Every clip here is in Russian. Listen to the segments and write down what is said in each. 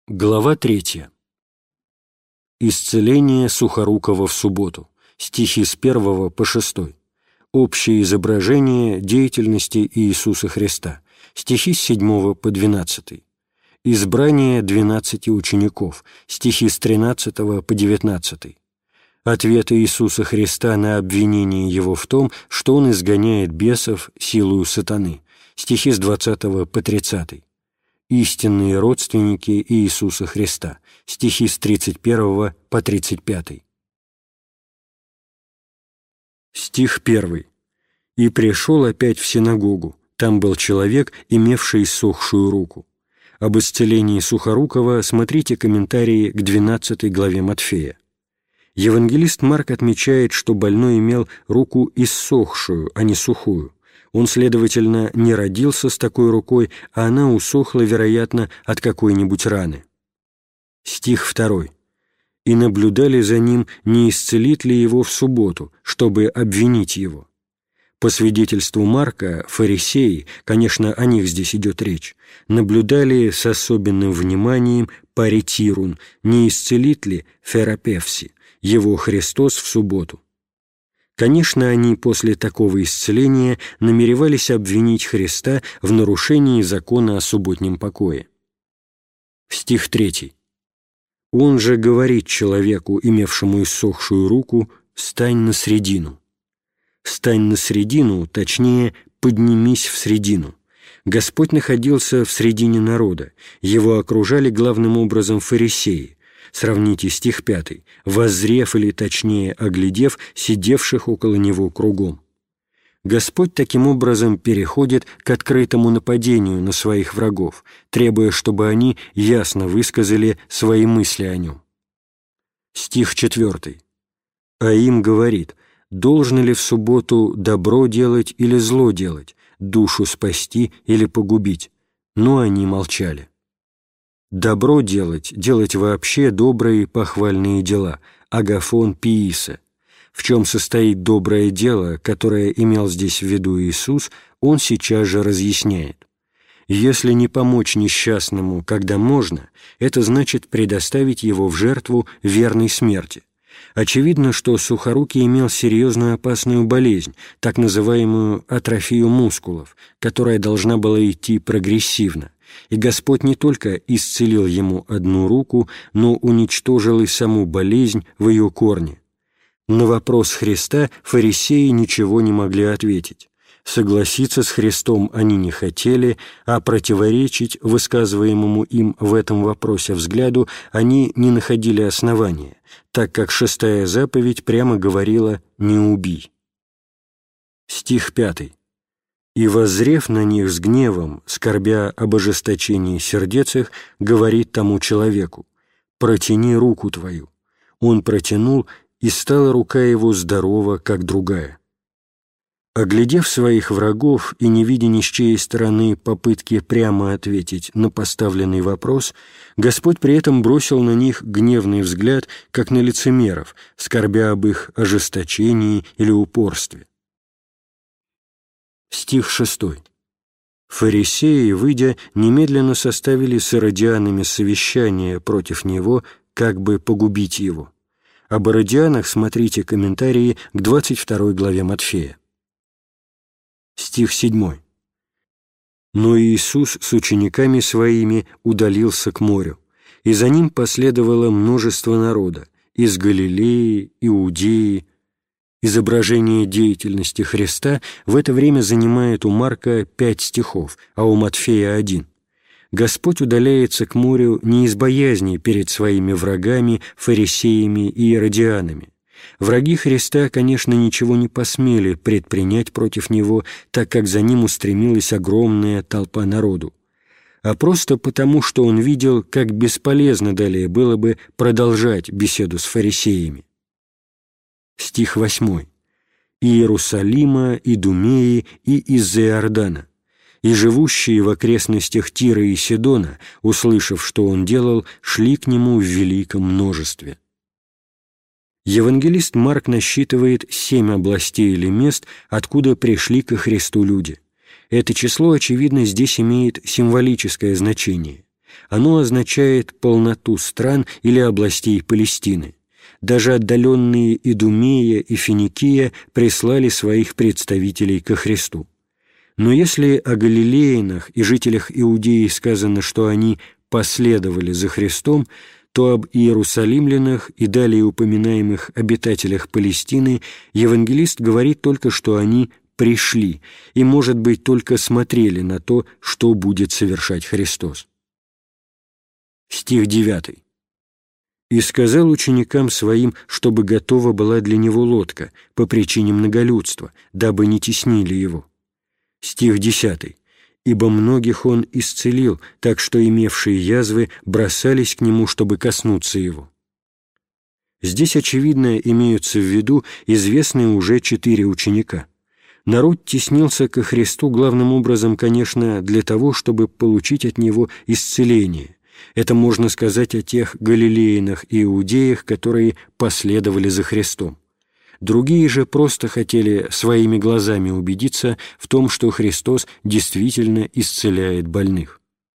Глава 3. Исцеление Сухорукова в субботу. Стихи с 1 по 6. Общее изображение деятельности Иисуса Христа. Стихи с 7 по 12. Избрание 12 учеников. Стихи с 13 по 19. Ответ Иисуса Христа на обвинение Его в том, что Он изгоняет бесов силою сатаны. Стихи с 20 по 30. Истинные родственники Иисуса Христа. Стихи с 31 по 35. Стих 1. «И пришел опять в синагогу. Там был человек, имевший иссохшую руку». Об исцелении Сухорукова смотрите комментарии к 12 главе Матфея. Евангелист Марк отмечает, что больной имел руку иссохшую, а не сухую. Он, следовательно, не родился с такой рукой, а она усохла, вероятно, от какой-нибудь раны. Стих 2. «И наблюдали за ним, не исцелит ли его в субботу, чтобы обвинить его». По свидетельству Марка, фарисеи, конечно, о них здесь идет речь, наблюдали с особенным вниманием паритирун, не исцелит ли ферапевси, его Христос в субботу. Конечно, они после такого исцеления намеревались обвинить Христа в нарушении закона о субботнем покое. Стих 3. «Он же говорит человеку, имевшему иссохшую руку, стань на средину». «Стань на средину», точнее, «поднимись в средину». Господь находился в средине народа, его окружали главным образом фарисеи. Сравните стих 5. «Воззрев, или точнее оглядев, сидевших около него кругом». Господь таким образом переходит к открытому нападению на своих врагов, требуя, чтобы они ясно высказали свои мысли о нем. Стих 4. «А им говорит, должно ли в субботу добро делать или зло делать, душу спасти или погубить? Но они молчали». Добро делать вообще добрые похвальные дела, агафон пииса. В чем состоит доброе дело, которое имел здесь в виду Иисус, он сейчас же разъясняет. Если не помочь несчастному, когда можно, это значит предоставить его в жертву верной смерти. Очевидно, что Сухорукий имел серьезную опасную болезнь, так называемую атрофию мускулов, которая должна была идти прогрессивно. И Господь не только исцелил ему одну руку, но уничтожил и саму болезнь в ее корне. На вопрос Христа фарисеи ничего не могли ответить. Согласиться с Христом они не хотели, а противоречить высказываемому им в этом вопросе взгляду они не находили основания, так как 6-я заповедь прямо говорила «не убий». Стих 5. «И, воззрев на них с гневом, скорбя об ожесточении сердец их, говорит тому человеку: протяни руку твою. Он протянул, и стала рука его здорова, как другая». Оглядев своих врагов и не видя ни с чьей стороны попытки прямо ответить на поставленный вопрос, Господь при этом бросил на них гневный взгляд, как на лицемеров, скорбя об их ожесточении или упорстве. Стих 6. «Фарисеи, выйдя, немедленно составили с иродианами совещание против него, как бы погубить его». Об иродианах смотрите комментарии к 22 главе Матфея. Стих 7. «Но Иисус с учениками своими удалился к морю, и за ним последовало множество народа из Галилеи, Иудеи». Изображение деятельности Христа в это время занимает у Марка 5 стихов, а у Матфея 1. Господь удаляется к морю не из боязни перед своими врагами, фарисеями и иродианами. Враги Христа, конечно, ничего не посмели предпринять против Него, так как за Ним устремилась огромная толпа народу, а просто потому, что Он видел, как бесполезно далее было бы продолжать беседу с фарисеями. Стих 8. «И Иерусалима, Идумеи, и из-за Иордана. И живущие в окрестностях Тира и Сидона, услышав, что он делал, шли к нему в великом множестве». Евангелист Марк насчитывает 7 областей или мест, откуда пришли ко Христу люди. Это число, очевидно, здесь имеет символическое значение. Оно означает полноту стран или областей Палестины. Даже отдаленные Идумея и Финикия прислали своих представителей ко Христу. Но если о галилеянах и жителях Иудеи сказано, что они последовали за Христом, то об иерусалимлянах и далее упоминаемых обитателях Палестины евангелист говорит только, что они пришли и, может быть, только смотрели на то, что будет совершать Христос. Стих 9. «И сказал ученикам своим, чтобы готова была для него лодка по причине многолюдства, дабы не теснили его». Стих 10. «Ибо многих он исцелил, так что имевшие язвы бросались к нему, чтобы коснуться его». Здесь, очевидно, имеются в виду известные уже 4 ученика. Народ теснился ко Христу главным образом, конечно, для того, чтобы получить от Него исцеление. Это можно сказать о тех галилеянах и иудеях, которые последовали за Христом. Другие же просто хотели своими глазами убедиться в том, что Христос действительно исцеляет больных.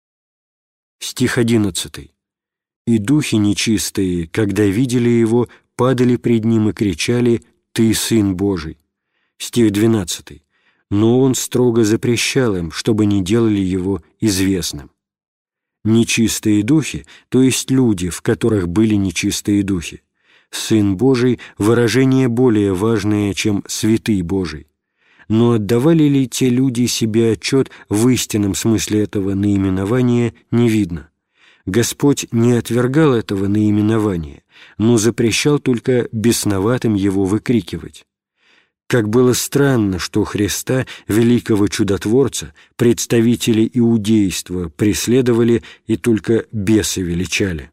Стих 11. «И духи нечистые, когда видели Его, падали пред Ним и кричали: „Ты Сын Божий“». Стих 12. «Но Он строго запрещал им, чтобы не делали Его известным». Нечистые духи, то есть люди, в которых были нечистые духи. Сын Божий – выражение более важное, чем святый Божий. Но отдавали ли те люди себе отчет в истинном смысле этого наименования, не видно. Господь не отвергал этого наименования, но запрещал только бесноватым его выкрикивать. Как было странно, что Христа, великого чудотворца, представители иудейства преследовали и только бесы величали.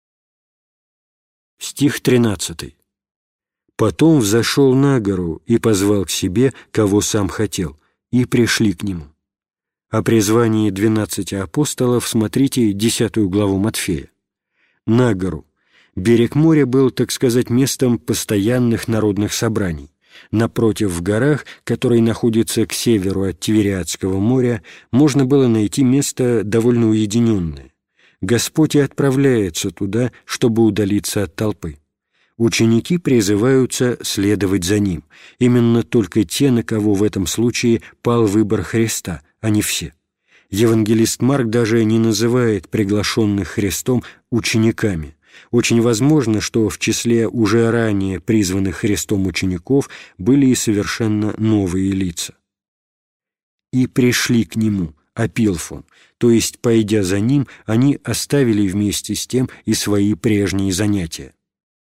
Стих 13. «Потом взошел на гору и позвал к себе, кого сам хотел, и пришли к нему». О призвании 12 апостолов смотрите 10 главу Матфея. На гору. Берег моря был, так сказать, местом постоянных народных собраний. Напротив, в горах, которые находятся к северу от Тивериадского моря, можно было найти место довольно уединенное. Господь и отправляется туда, чтобы удалиться от толпы. Ученики призываются следовать за Ним, именно только те, на кого в этом случае пал выбор Христа, а не все. Евангелист Марк даже не называет приглашенных Христом учениками. Очень возможно, что в числе уже ранее призванных Христом учеников были и совершенно новые лица. «И пришли к Нему», апилфон, то есть, пойдя за Ним, они оставили вместе с тем и свои прежние занятия.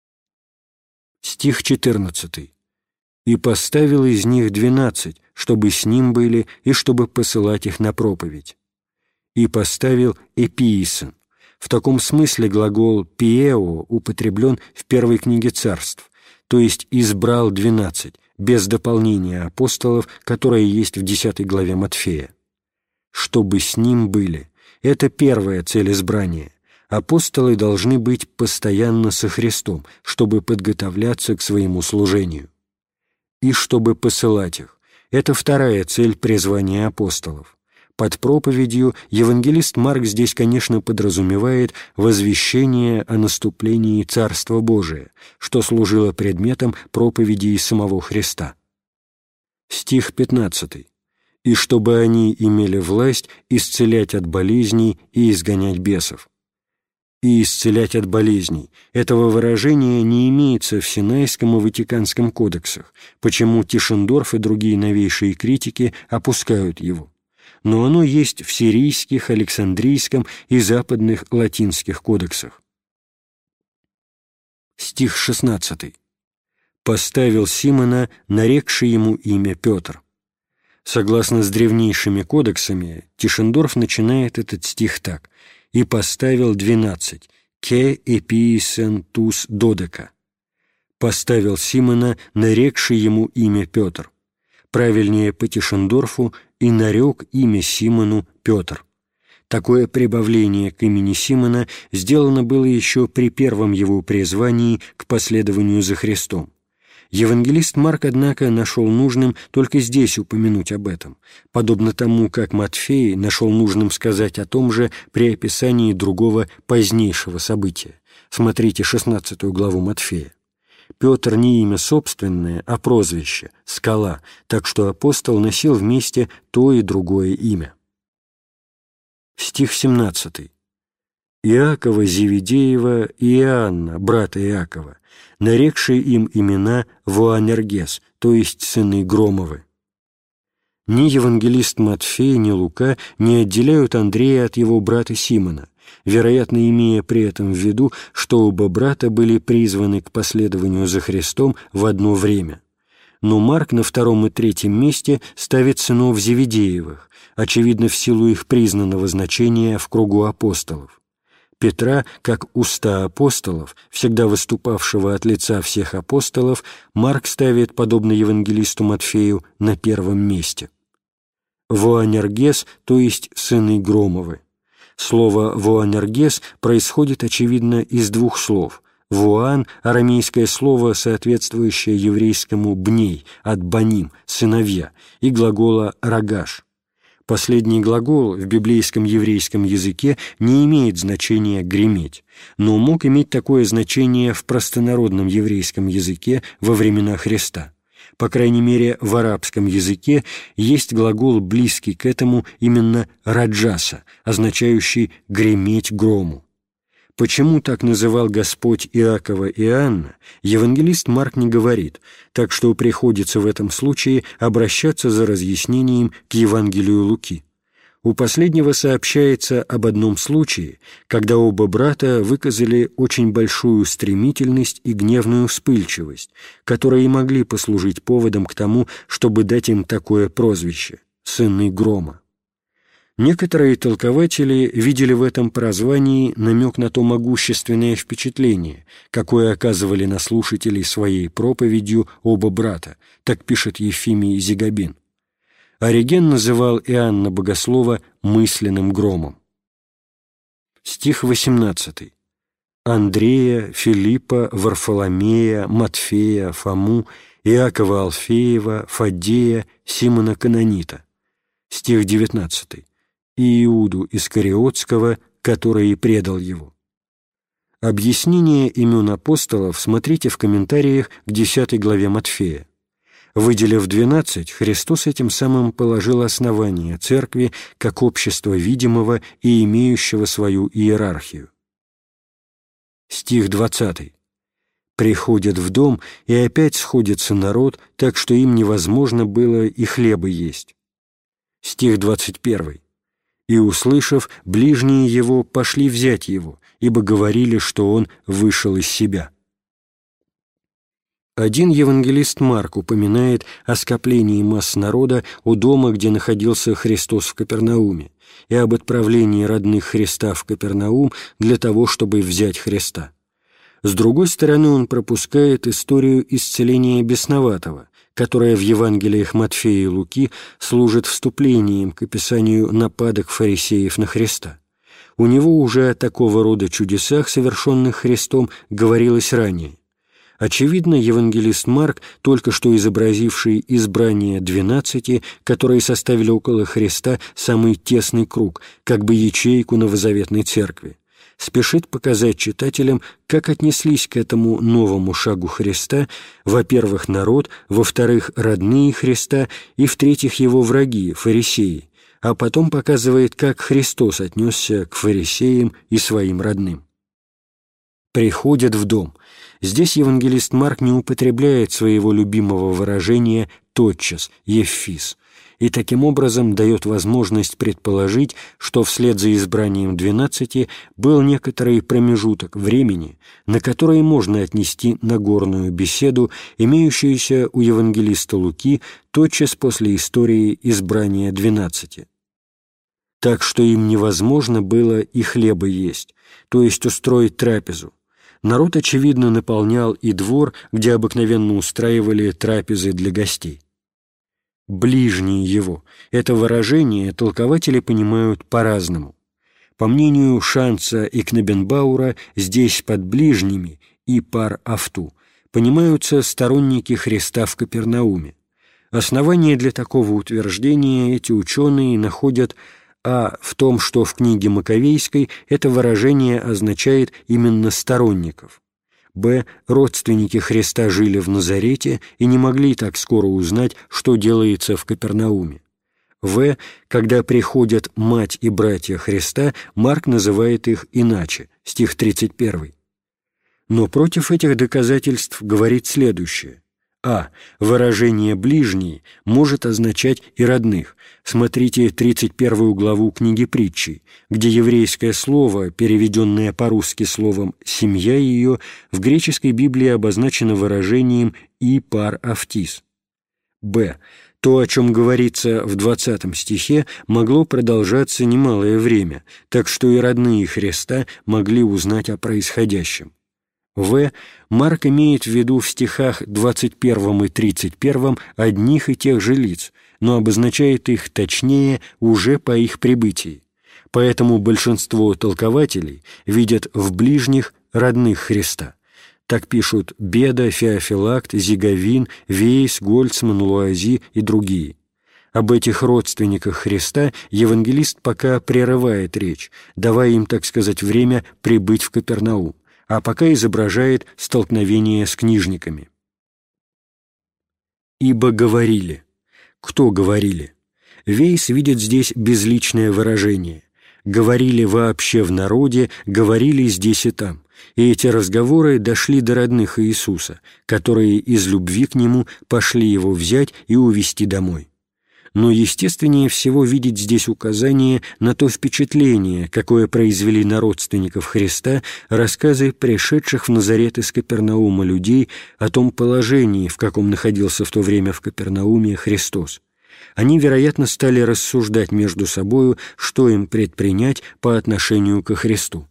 Стих 14. «И поставил из них 12, чтобы с Ним были, и чтобы посылать их на проповедь. И поставил эпиисен». В таком смысле глагол «пиео» употреблен в первой книге Царств, то есть «избрал 12», без дополнения апостолов, которое есть в 10 главе Матфея. «Чтобы с Ним были» — это первая цель избрания. Апостолы должны быть постоянно со Христом, чтобы подготовляться к своему служению. И чтобы посылать их — это вторая цель призвания апостолов. Под проповедью евангелист Марк здесь, конечно, подразумевает возвещение о наступлении Царства Божия, что служило предметом проповеди самого Христа. Стих 15. «И чтобы они имели власть исцелять от болезней и изгонять бесов». И исцелять от болезней. Этого выражения не имеется в Синайском и Ватиканском кодексах, почему Тишендорф и другие новейшие критики опускают его. Но оно есть в сирийских, Александрийском и западных латинских кодексах. Стих 16. «Поставил Симона, нарекший ему имя Петр». Согласно с древнейшими кодексами, Тишендорф начинает этот стих так: «И поставил 12, ке эпиисен тус додека». «Поставил Симона, нарекший ему имя Петр». Правильнее по Тишендорфу: «и нарек имя Симону Петр». Такое прибавление к имени Симона сделано было еще при первом его призвании к последованию за Христом. Евангелист Марк, однако, нашел нужным только здесь упомянуть об этом, подобно тому, как Матфей нашел нужным сказать о том же при описании другого позднейшего события. Смотрите 16 главу Матфея. Петр не имя собственное, а прозвище — Скала, так что апостол носил вместе то и другое имя. Стих 17. Иакова Зеведеева и Иоанна, брата Иакова, нарекшие им имена Воанергес, то есть сыны Громовы. Ни евангелист Матфей, ни Лука не отделяют Андрея от его брата Симона, вероятно, имея при этом в виду, что оба брата были призваны к последованию за Христом в одно время. Но Марк на 2 и 3 месте ставит сынов Зеведеевых, очевидно, в силу их признанного значения в кругу апостолов. Петра, как уста апостолов, всегда выступавшего от лица всех апостолов, Марк ставит, подобно евангелисту Матфею, на 1 месте. Воанергес, то есть сыны Громовы. Слово «воанергес» происходит, очевидно, из двух слов. «Воан» — арамейское слово, соответствующее еврейскому «бней», от «баним» — «сыновья», и глагола «рагаш». Последний глагол в библейском еврейском языке не имеет значения «греметь», но мог иметь такое значение в простонародном еврейском языке во времена Христа. По крайней мере, в арабском языке есть глагол, близкий к этому, именно «раджаса», означающий «греметь грому». Почему так называл Господь Иакова и Иоанна, евангелист Марк не говорит, так что приходится в этом случае обращаться за разъяснением к Евангелию Луки. У последнего сообщается об одном случае, когда оба брата выказали очень большую стремительность и гневную вспыльчивость, которые и могли послужить поводом к тому, чтобы дать им такое прозвище — «сыны грома». Некоторые толкователи видели в этом прозвании намек на то могущественное впечатление, какое оказывали на слушателей своей проповедью оба брата, так пишет Ефимий Зигабин. Ориген называл Иоанна Богослова мысленным громом. Стих 18. Андрея, Филиппа, Варфоломея, Матфея, Фому, Иакова Алфеева, Фаддея, Симона Канонита. Стих 19. И Иуду Искариотского, который и предал его. Объяснение имен апостолов смотрите в комментариях к 10 главе Матфея. Выделив 12, Христос этим самым положил основание Церкви как общества видимого и имеющего свою иерархию. Стих 20. «Приходят в дом, и опять сходится народ, так что им невозможно было и хлеба есть». Стих 21. «И, услышав, ближние его пошли взять его, ибо говорили, что он вышел из себя». Один евангелист Марк упоминает о скоплении масс народа у дома, где находился Христос в Капернауме, и об отправлении родных Христа в Капернаум для того, чтобы взять Христа. С другой стороны, он пропускает историю исцеления бесноватого, которая в Евангелиях Матфея и Луки служит вступлением к описанию нападок фарисеев на Христа. У него уже о такого рода чудесах, совершенных Христом, говорилось ранее. Очевидно, евангелист Марк, только что изобразивший избрание 12, которые составили около Христа самый тесный круг, как бы ячейку новозаветной церкви, спешит показать читателям, как отнеслись к этому новому шагу Христа, во-первых, народ, во-вторых, родные Христа и, в-третьих, его враги, фарисеи, а потом показывает, как Христос отнесся к фарисеям и своим родным. «Приходят в дом». Здесь евангелист Марк не употребляет своего любимого выражения «тотчас», «еффис», и таким образом дает возможность предположить, что вслед за избранием 12 был некоторый промежуток времени, на который можно отнести Нагорную беседу, имеющуюся у евангелиста Луки тотчас после истории избрания 12. Так что им невозможно было и хлеба есть, то есть устроить трапезу. Народ, очевидно, наполнял и двор, где обыкновенно устраивали трапезы для гостей. «Ближние его» — это выражение толкователи понимают по-разному. По мнению Шанца и Кнебенбаура, здесь под «ближними» и пар «авту» понимаются сторонники Христа в Капернауме. Основание для такого утверждения эти ученые находят в том, что в книге Маковейской это выражение означает именно сторонников, родственники Христа жили в Назарете и не могли так скоро узнать, что делается в Капернауме, когда приходят мать и братья Христа, Марк называет их иначе, стих 31. Но против этих доказательств говорит следующее. Выражение «ближний» может означать и родных. Смотрите 31 главу книги Притчи, где еврейское слово, переведенное по-русски словом «семья ее», в греческой Библии обозначено выражением «и пар автис». То, о чем говорится в 20 стихе, могло продолжаться немалое время, так что и родные Христа могли узнать о происходящем. Марк имеет в виду в стихах 21 и 31 одних и тех же лиц, но обозначает их точнее уже по их прибытии. Поэтому большинство толкователей видят в ближних родных Христа. Так пишут Беда, Феофилакт, Зиговин, Вейс, Гольцман, Луази и другие. Об этих родственниках Христа евангелист пока прерывает речь, давая им, так сказать, время прибыть в Капернаум, а пока изображает столкновение с книжниками. «Ибо говорили». Кто говорили? Вейс видит здесь безличное выражение. Говорили вообще в народе, говорили здесь и там. И эти разговоры дошли до родных Иисуса, которые из любви к Нему пошли Его взять и увезти домой. Но естественнее всего видеть здесь указание на то впечатление, какое произвели на родственников Христа рассказы пришедших в Назарет из Капернаума людей о том положении, в каком находился в то время в Капернауме Христос. Они, вероятно, стали рассуждать между собою, что им предпринять по отношению ко Христу.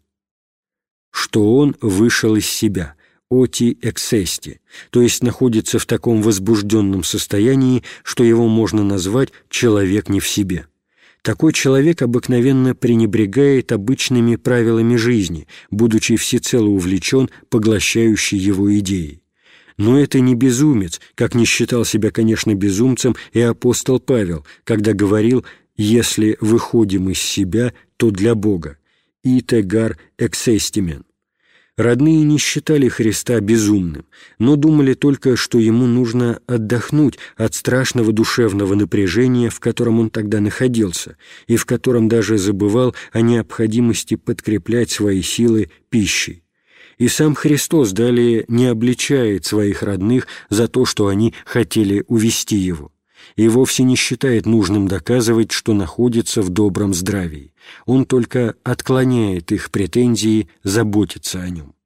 Что Он вышел из себя, оти эксести, то есть находится в таком возбужденном состоянии, что его можно назвать «человек не в себе». Такой человек обыкновенно пренебрегает обычными правилами жизни, будучи всецело увлечен поглощающей его идеей. Но это не безумец, как не считал себя, конечно, безумцем и апостол Павел, когда говорил «если выходим из себя, то для Бога» «итегар эксестимен». Родные не считали Христа безумным, но думали только, что ему нужно отдохнуть от страшного душевного напряжения, в котором он тогда находился, и в котором даже забывал о необходимости подкреплять свои силы пищей. И сам Христос далее не обличает своих родных за то, что они хотели увести его, и вовсе не считает нужным доказывать, что находится в добром здравии. Он только отклоняет их претензии заботиться о нем.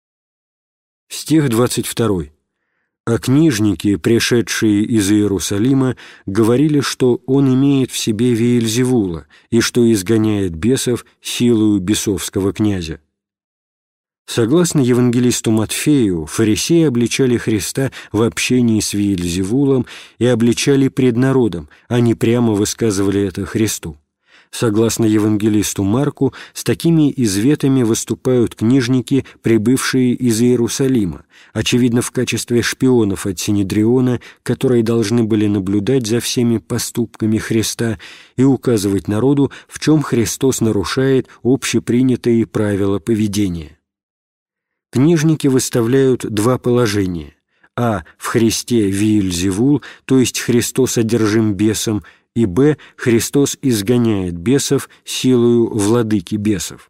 Стих 22. А книжники, пришедшие из Иерусалима, говорили, что он имеет в себе Веельзевула и что изгоняет бесов силою бесовского князя. Согласно евангелисту Матфею, фарисеи обличали Христа в общении с Веельзевулом и обличали пред народом, они прямо высказывали это Христу. Согласно евангелисту Марку, с такими изветами выступают книжники, прибывшие из Иерусалима, очевидно, в качестве шпионов от Синедриона, которые должны были наблюдать за всеми поступками Христа и указывать народу, в чем Христос нарушает общепринятые правила поведения. Книжники выставляют два положения. В Христе Веельзевул, то есть Христос одержим бесом, и Христос изгоняет бесов силою владыки бесов.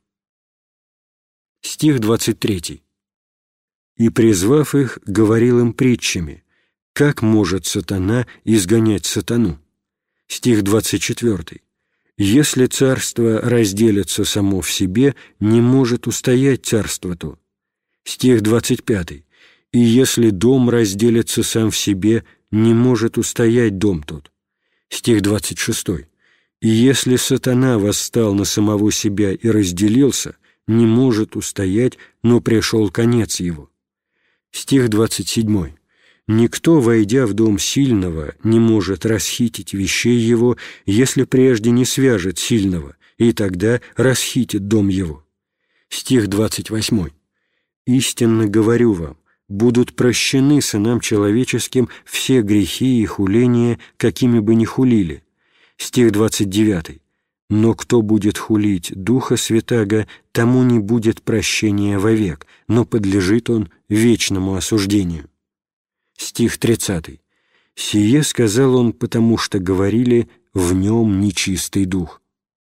Стих 23. «И, призвав их, говорил им притчами, как может сатана изгонять сатану?» Стих 24. «Если царство разделится само в себе, не может устоять царство то». Стих 25. «И если дом разделится сам в себе, не может устоять дом тот». Стих 26. «И если сатана восстал на самого себя и разделился, не может устоять, но пришел конец его». Стих 27. «Никто, войдя в дом сильного, не может расхитить вещей его, если прежде не свяжет сильного, и тогда расхитит дом его». Стих 28. «Истинно говорю вам, будут прощены сынам человеческим все грехи и хуления, какими бы ни хулили». Стих 29. «Но кто будет хулить Духа Святаго, тому не будет прощения вовек, но подлежит он вечному осуждению». Стих 30. «Сие сказал он, потому что говорили, в нем нечистый дух».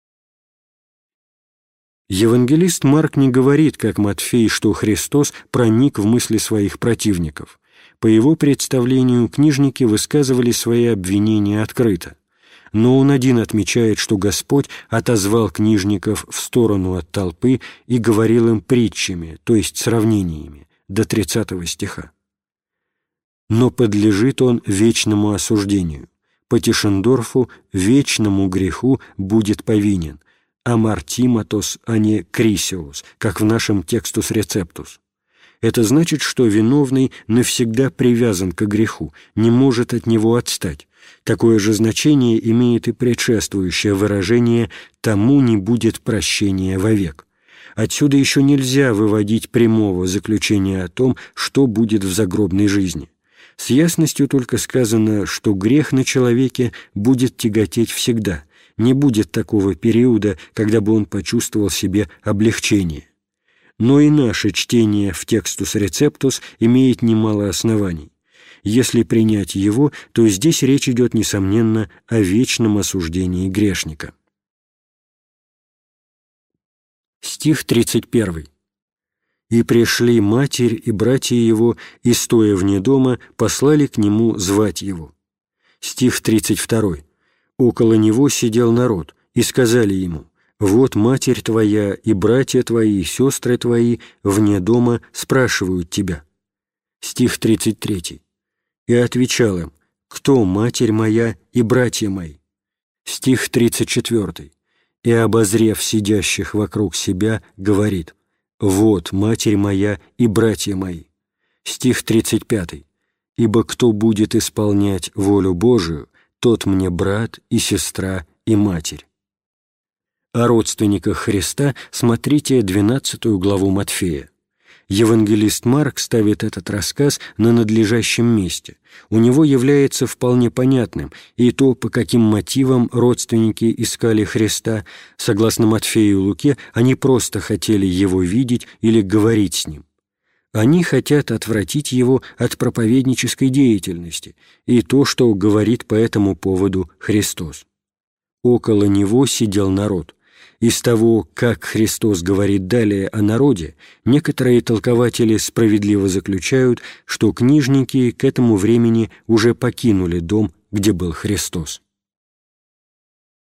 Евангелист Марк не говорит, как Матфей, что Христос проник в мысли своих противников. По его представлению, книжники высказывали свои обвинения открыто. Но он один отмечает, что Господь отозвал книжников в сторону от толпы и говорил им притчами, то есть сравнениями, до 30 стиха. «Но подлежит он вечному осуждению. По Тишендорфу вечному греху будет повинен, амартиматос, а не крисиус, как в нашем текстус рецептус. Это значит, что виновный навсегда привязан к греху, не может от него отстать. Такое же значение имеет и предшествующее выражение «тому не будет прощения вовек». Отсюда еще нельзя выводить прямого заключения о том, что будет в загробной жизни. С ясностью только сказано, что грех на человеке будет тяготеть всегда, не будет такого периода, когда бы он почувствовал себе облегчение. Но и наше чтение в текстус рецептус имеет немало оснований. Если принять его, то здесь речь идет, несомненно, о вечном осуждении грешника. Стих 31. «И пришли матерь и братья его, и, стоя вне дома, послали к нему звать его». Стих 32. «Около него сидел народ, и сказали ему, вот матерь твоя и братья твои, и сестры твои вне дома спрашивают тебя». Стих 33. «И отвечал им, кто матерь моя и братья мои?» Стих 34. «И, обозрев сидящих вокруг себя, говорит, вот матерь моя и братья мои». Стих 35. «Ибо кто будет исполнять волю Божию, тот мне брат и сестра и матерь». О родственниках Христа смотрите 12 главу Матфея. Евангелист Марк ставит этот рассказ на надлежащем месте. У него является вполне понятным и то, по каким мотивам родственники искали Христа. Согласно Матфею и Луке, они просто хотели его видеть или говорить с ним. Они хотят отвратить его от проповеднической деятельности и то, что говорит по этому поводу Христос. Около него сидел народ. Из того, как Христос говорит далее о народе, некоторые толкователи справедливо заключают, что книжники к этому времени уже покинули дом, где был Христос.